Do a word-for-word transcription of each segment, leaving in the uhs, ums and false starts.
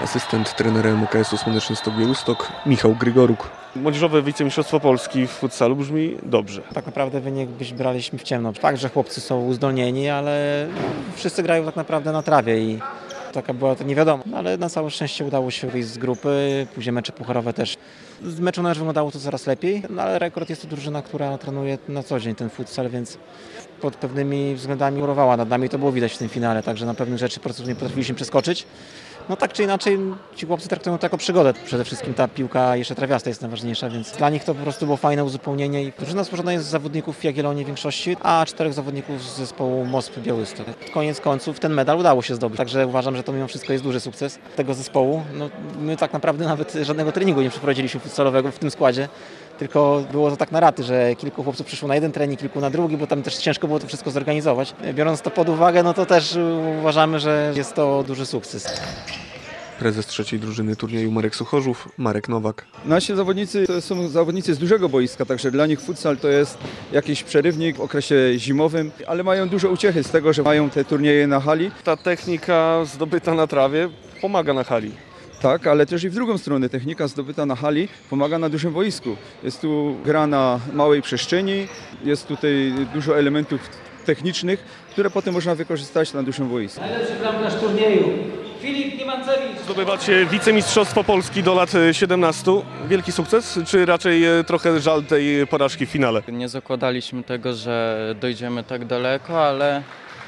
Asystent trenera M K S-u Słoneczny Stok Białystok Michał Grygoruk. Młodzieżowe wicemistrzostwo Polski w futsalu brzmi dobrze. Tak naprawdę wynik byś braliśmy w ciemno. Tak, że chłopcy są uzdolnieni, ale wszyscy grają tak naprawdę na trawie i taka była to nie wiadomo. Ale na całe szczęście udało się wyjść z grupy, później mecze pucharowe też. Z meczu na mecz wyglądało to coraz lepiej, no ale Rekord jest to drużyna, która trenuje na co dzień ten futsal, więc pod pewnymi względami murowała nad nami i to było widać w tym finale, także na pewnych rzeczy po prostu nie potrafiliśmy przeskoczyć. No tak czy inaczej ci chłopcy traktują to jako przygodę. Przede wszystkim ta piłka jeszcze trawiasta jest najważniejsza, więc dla nich to po prostu było fajne uzupełnienie. I drużyna złożona jest z zawodników Jagiellonii w większości, a czterech zawodników z zespołu Moskwy Białystok. Koniec końców ten medal udało się zdobyć, także uważam, że to mimo wszystko jest duży sukces tego zespołu. No, my tak naprawdę nawet żadnego treningu nie przeprowadziliśmy futsalowego w tym składzie. Tylko było to tak na raty, że kilku chłopców przyszło na jeden trening, kilku na drugi, bo tam też ciężko było to wszystko zorganizować. Biorąc to pod uwagę, no to też uważamy, że jest to duży sukces. Prezes trzeciej drużyny turnieju Marek Suchorzów, Marek Nowak. Nasi zawodnicy to są zawodnicy z dużego boiska, także dla nich futsal to jest jakiś przerywnik w okresie zimowym, ale mają dużo uciechy z tego, że mają te turnieje na hali. Ta technika zdobyta na trawie pomaga na hali. Tak, ale też i w drugą stronę technika zdobyta na hali pomaga na dużym boisku. Jest tu gra na małej przestrzeni, jest tutaj dużo elementów technicznych, które potem można wykorzystać na dużym boisku. Najlepszy bramkarz turnieju, Filip Niemancerewicz. Zdobywacie wicemistrzostwo Polski do lat siedemnastu. Wielki sukces, czy raczej trochę żal tej porażki w finale? Nie zakładaliśmy tego, że dojdziemy tak daleko, ale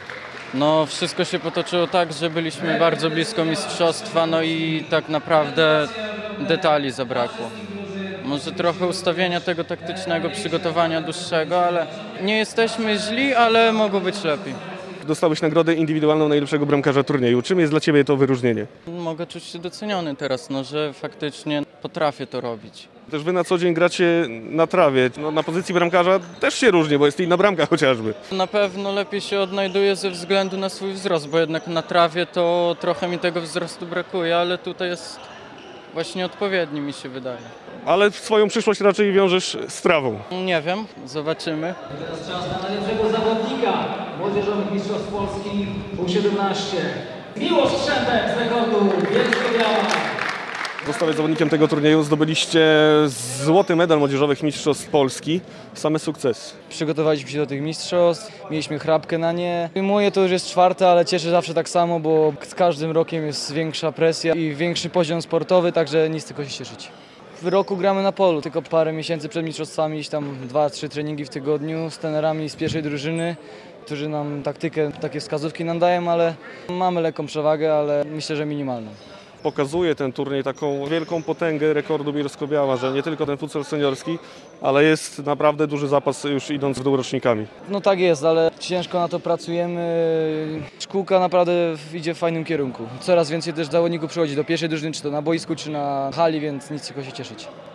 no, wszystko się potoczyło tak, że byliśmy bardzo blisko mistrzostwa, no i tak naprawdę detali zabrakło. Może trochę ustawienia tego taktycznego, przygotowania dłuższego, ale nie jesteśmy źli, ale mogło być lepiej. Dostałeś nagrodę indywidualną najlepszego bramkarza turnieju. Czym jest dla Ciebie to wyróżnienie? Mogę czuć się doceniony teraz, no, że faktycznie potrafię to robić. Też Wy na co dzień gracie na trawie. No, na pozycji bramkarza też się różni, bo jest inna bramka chociażby. Na pewno lepiej się odnajduję ze względu na swój wzrost, bo jednak na trawie to trochę mi tego wzrostu brakuje, ale tutaj jest właśnie odpowiedni, mi się wydaje. Ale swoją przyszłość raczej wiążesz z trawą. Nie wiem, zobaczymy. Teraz czas na najlepszego zawodnika młodzieżowych mistrzostw Polski U siedemnaście. Miłosz Krzębek z Rekordu Bielsko-Biała. Zostałeś zawodnikiem tego turnieju, zdobyliście złoty medal młodzieżowych mistrzostw Polski. Same sukcesy. Przygotowaliśmy się do tych mistrzostw, mieliśmy chrapkę na nie. Moje to już jest czwarte, ale cieszę zawsze tak samo, bo z każdym rokiem jest większa presja i większy poziom sportowy, także nic tylko się cieszyć. W roku gramy na polu, tylko parę miesięcy przed mistrzostwami, gdzieś tam dwa, trzy treningi w tygodniu z trenerami z pierwszej drużyny, którzy nam taktykę, takie wskazówki nam dają, ale mamy lekką przewagę, ale myślę, że minimalną. Pokazuje ten turniej taką wielką potęgę Rekordu Bielsko-Biała, że nie tylko ten futsal seniorski, ale jest naprawdę duży zapas już idąc w dół rocznikami. No tak jest, ale ciężko na to pracujemy. Szkółka naprawdę idzie w fajnym kierunku. Coraz więcej też zawodników przychodzi do pierwszej drużyny, czy to na boisku, czy na hali, więc nic tylko się cieszyć.